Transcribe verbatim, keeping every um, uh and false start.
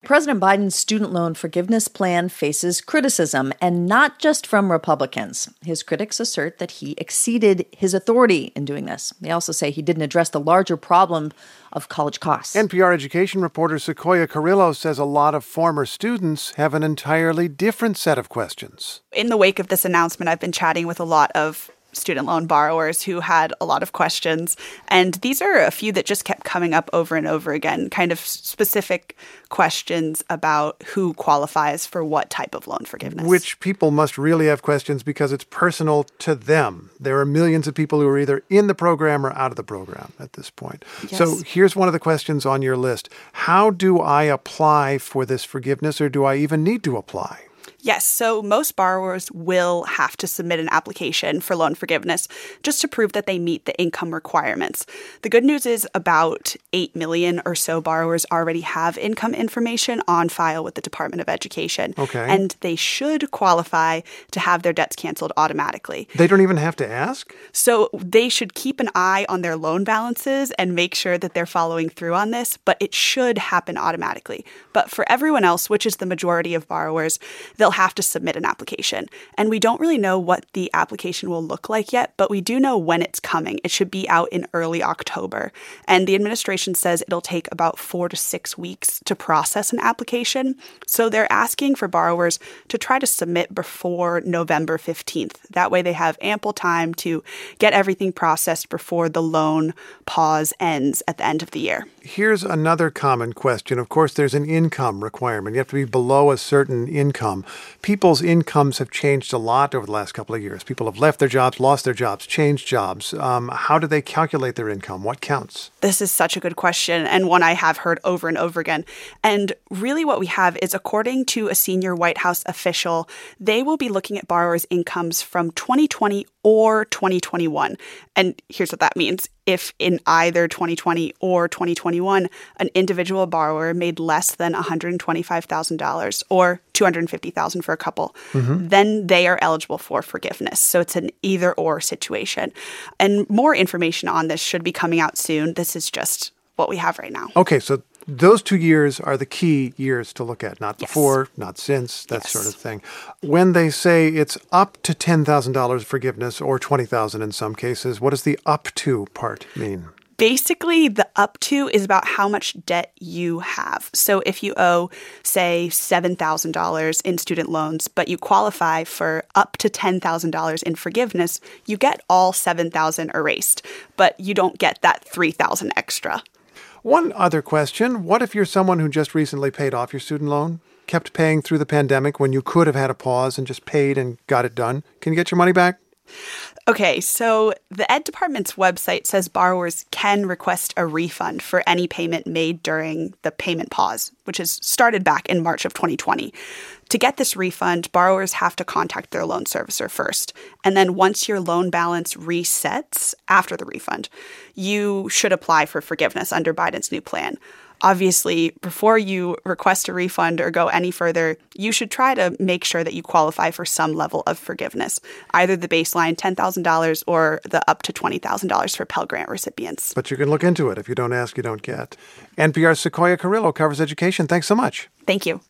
President Biden's student loan forgiveness plan faces criticism, and not just from Republicans. His critics assert that he exceeded his authority in doing this. They also say he didn't address the larger problem of college costs. N P R education reporter Sequoia Carrillo says a lot of former students have an entirely different set of questions. In the wake of this announcement, I've been chatting with a lot of student loan borrowers who had a lot of questions. And these are a few that just kept coming up over and over again, kind of specific questions about who qualifies for what type of loan forgiveness. Which people must really have questions because it's personal to them. There are millions of people who are either in the program or out of the program at this point. Yes. So here's one of the questions on your list. How do I apply for this forgiveness, or do I even need to apply? Yes, so most borrowers will have to submit an application for loan forgiveness just to prove that they meet the income requirements. The good news is about eight million or so borrowers already have income information on file with the Department of Education. Okay. And they should qualify to have their debts canceled automatically. They don't even have to ask? So they should keep an eye on their loan balances and make sure that they're following through on this, but it should happen automatically. But for everyone else, which is the majority of borrowers, they'll have to submit an application. And we don't really know what the application will look like yet, but we do know when it's coming. It should be out in early October. And the administration says it'll take about four to six weeks to process an application. So they're asking for borrowers to try to submit before November fifteenth. That way they have ample time to get everything processed before the loan pause ends at the end of the year. Here's another common question. Of course, there's an income requirement. You have to be below a certain income. People's incomes have changed a lot over the last couple of years. People have left their jobs, lost their jobs, changed jobs. Um, how do they calculate their income? What counts? This is such a good question, and one I have heard over and over again. And really what we have is, according to a senior White House official, they will be looking at borrowers' incomes from twenty twenty or twenty twenty-one. And here's what that means. If in either twenty twenty or twenty twenty-one, an individual borrower made less than one hundred twenty-five thousand dollars or two hundred fifty thousand dollars for a couple, mm-hmm. then they are eligible for forgiveness. So it's an either or situation. And more information on this should be coming out soon. This is just what we have right now. Okay, so those two years are the key years to look at, not Yes. before, not since, that Yes. sort of thing. When they say it's up to ten thousand dollars forgiveness or twenty thousand dollars in some cases, what does the up to part mean? Basically, the up to is about how much debt you have. So if you owe, say, seven thousand dollars in student loans, but you qualify for up to ten thousand dollars in forgiveness, you get all seven thousand dollars erased, but you don't get that three thousand dollars extra. One other question. What if you're someone who just recently paid off your student loan, kept paying through the pandemic when you could have had a pause and just paid and got it done? Can you get your money back? Okay, so the Ed Department's website says borrowers can request a refund for any payment made during the payment pause, which has started back in March of twenty twenty. To get this refund, borrowers have to contact their loan servicer first. And then once your loan balance resets after the refund, you should apply for forgiveness under Biden's new plan. Obviously, before you request a refund or go any further, you should try to make sure that you qualify for some level of forgiveness, either the baseline ten thousand dollars or the up to twenty thousand dollars for Pell Grant recipients. But you can look into it. If you don't ask, you don't get. N P R's Sequoia Carrillo covers education. Thanks so much. Thank you.